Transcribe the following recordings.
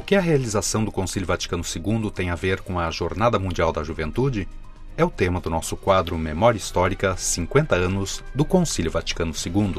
que a realização do Concílio Vaticano II tem a ver com a Jornada Mundial da Juventude? É o tema do nosso quadro Memória Histórica 50 anos do Concílio Vaticano II.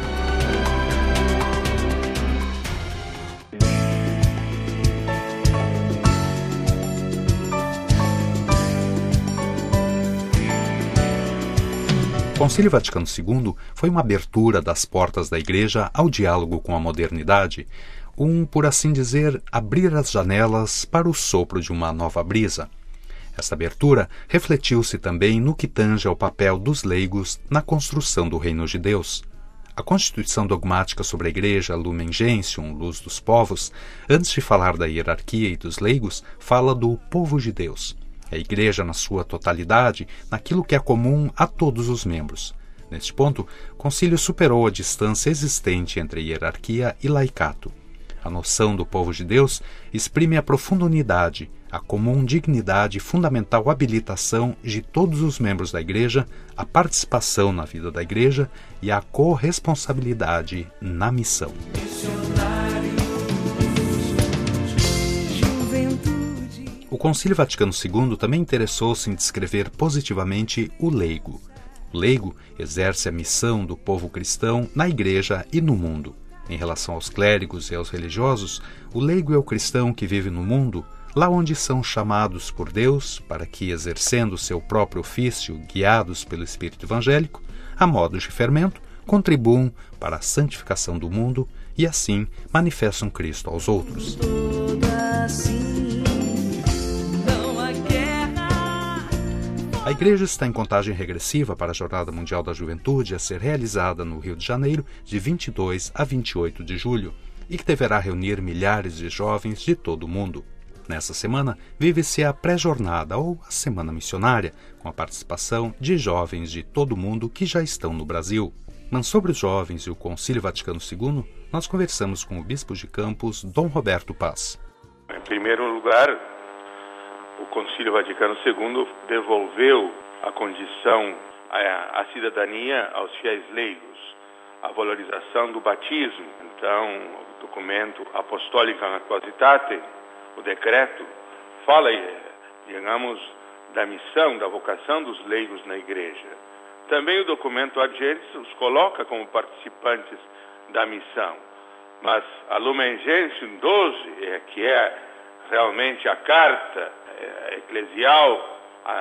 O Concílio Vaticano II foi uma abertura das portas da Igreja ao diálogo com a modernidade, por assim dizer, abrir as janelas para o sopro de uma nova brisa. Esta abertura refletiu-se também no que tange ao papel dos leigos na construção do Reino de Deus. A Constituição Dogmática sobre a Igreja, Lumen Gentium, Luz dos Povos, antes de falar da hierarquia e dos leigos, fala do povo de Deus. A Igreja na sua totalidade, naquilo que é comum a todos os membros. Neste ponto, o Concílio superou a distância existente entre hierarquia e laicato. A noção do povo de Deus exprime a profunda unidade, a comum dignidade e fundamental habilitação de todos os membros da Igreja, a participação na vida da Igreja e a corresponsabilidade na missão. O Concílio Vaticano II também interessou-se em descrever positivamente o leigo. O leigo exerce a missão do povo cristão na Igreja e no mundo. Em relação aos clérigos e aos religiosos, o leigo é o cristão que vive no mundo, lá onde são chamados por Deus para que, exercendo seu próprio ofício, guiados pelo Espírito Evangélico, a modo de fermento, contribuam para a santificação do mundo e, assim, manifestam Cristo aos outros. A Igreja está em contagem regressiva para a Jornada Mundial da Juventude a ser realizada no Rio de Janeiro de 22 a 28 de julho e que deverá reunir milhares de jovens de todo o mundo. Nessa semana, vive-se a pré-jornada ou a Semana Missionária, com a participação de jovens de todo o mundo que já estão no Brasil. Mas sobre os jovens e o Concílio Vaticano II, nós conversamos com o Bispo de Campos, Dom Roberto Paz. Em primeiro lugar, o Concílio Vaticano II devolveu a condição, a cidadania aos fiéis leigos, a valorização do batismo. Então, o documento Apostolica Quasitate, o decreto, fala, digamos, da missão, da vocação dos leigos na Igreja. Também o documento Ad Gentes os coloca como participantes da missão. Mas a Lumen Gentium 12, que é realmente a carta eclesial,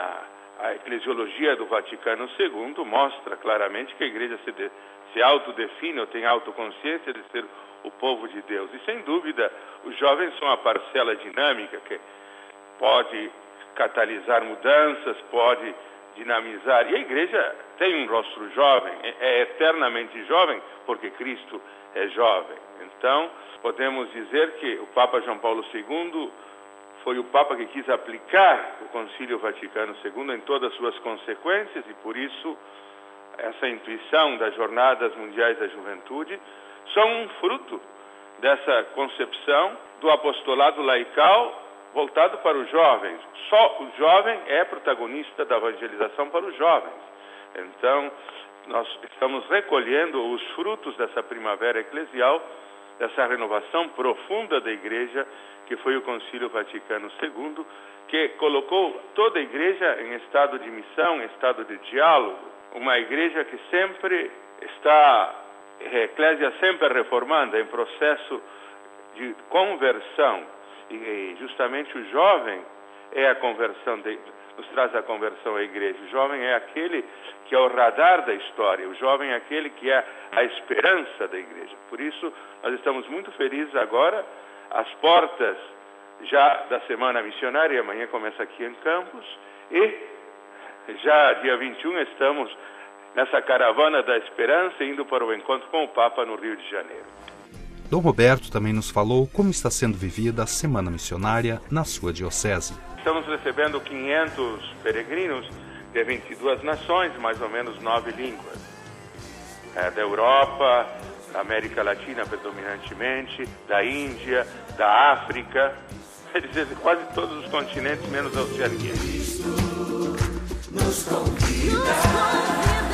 a eclesiologia do Vaticano II, mostra claramente que a Igreja se autodefine ou tem autoconsciência de ser o povo de Deus. E, sem dúvida, os jovens são a parcela dinâmica que pode catalisar mudanças, pode dinamizar. E a Igreja tem um rostro jovem, é eternamente jovem, porque Cristo é jovem. Então, podemos dizer que o Papa João Paulo II foi o Papa que quis aplicar o Concílio Vaticano II em todas as suas consequências e, por isso, essa intuição das Jornadas Mundiais da Juventude são um fruto dessa concepção do apostolado laical voltado para os jovens. Só o jovem é protagonista da evangelização para os jovens. Então, nós estamos recolhendo os frutos dessa primavera eclesial, dessa renovação profunda da Igreja, que foi o Concílio Vaticano II, que colocou toda a Igreja em estado de missão, em estado de diálogo. Uma Igreja que sempre está, a Eclésia sempre reformando, em processo de conversão. E justamente o jovem é a conversão, nos traz a conversão à Igreja. O jovem é aquele que é o radar da história, o jovem é aquele que é a esperança da Igreja. Por isso, nós estamos muito felizes agora, às portas já da Semana Missionária, amanhã começa aqui em Campos, e já dia 21 estamos nessa caravana da esperança, indo para o encontro com o Papa no Rio de Janeiro. Dom Roberto também nos falou como está sendo vivida a Semana Missionária na sua diocese. Estamos recebendo 500 peregrinos de 22 nações, mais ou menos 9 línguas. Da Europa, da América Latina predominantemente, da Índia, da África, quer dizer, quase todos os continentes, menos a Oceania. Cristo nos convida.